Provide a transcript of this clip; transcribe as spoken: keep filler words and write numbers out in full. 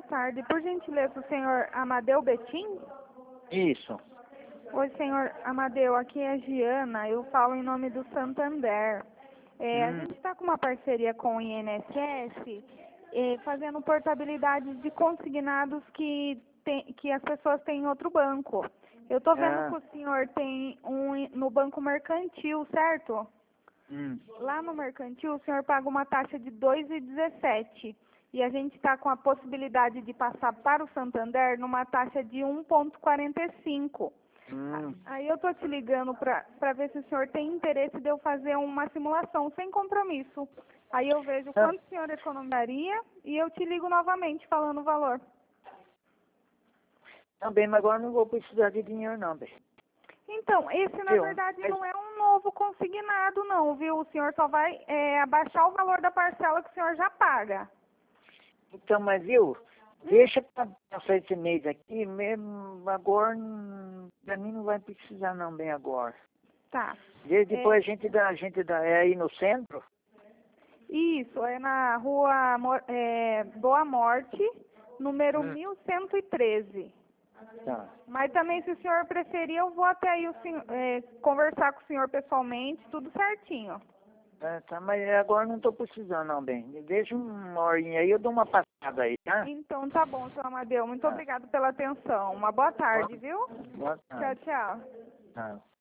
tarde. Por gentileza, o senhor Amadeu Betim? Isso. Oi, senhor Amadeu, aqui é a Giana, eu falo em nome do Santander. É, Hum. A gente está com uma parceria com o I N S S, é, fazendo portabilidade de consignados que, tem, que as pessoas têm em outro banco. Eu estou vendo Ah. que o senhor tem um em- no Banco Mercantil, certo? Hum. Lá no Mercantil, o senhor paga uma taxa de dois reais e dezessete centavos. E a gente está com a possibilidade de passar para o Santander numa taxa de um real e quarenta e cinco centavos. Hum. Aí eu tô te ligando para ver se o senhor tem interesse de eu fazer uma simulação sem compromisso. Aí eu vejo Ah. quanto o senhor economizaria e eu te ligo novamente falando o valor. Não, bem, mas agora não vou precisar de dinheiro não, bem. Então, esse na Viu? verdade Mas- não é um novo consignado não, viu? O senhor só vai é, abaixar o valor da parcela que o senhor já paga. Então, mas viu? Deixa pra passar esse mês aqui, mesmo agora, hum, pra mim não vai precisar não, bem agora. Tá. De- Depois a gente dá, a gente dá, é aí no centro? Isso, é na rua Mo- é, Boa Morte, número Hum. mil cento e treze. Tá. Mas também, se o senhor preferir, eu vou até aí o senhor, é, conversar com o senhor pessoalmente, tudo certinho. É, tá, mas agora não tô precisando não, bem. Deixa uma horinha aí, eu dou uma passada aí, tá? Então, tá bom, senhor Amadeu. Muito Tá. obrigado pela atenção. Uma boa tarde, viu? Boa Tchau, tarde. tchau. Tá.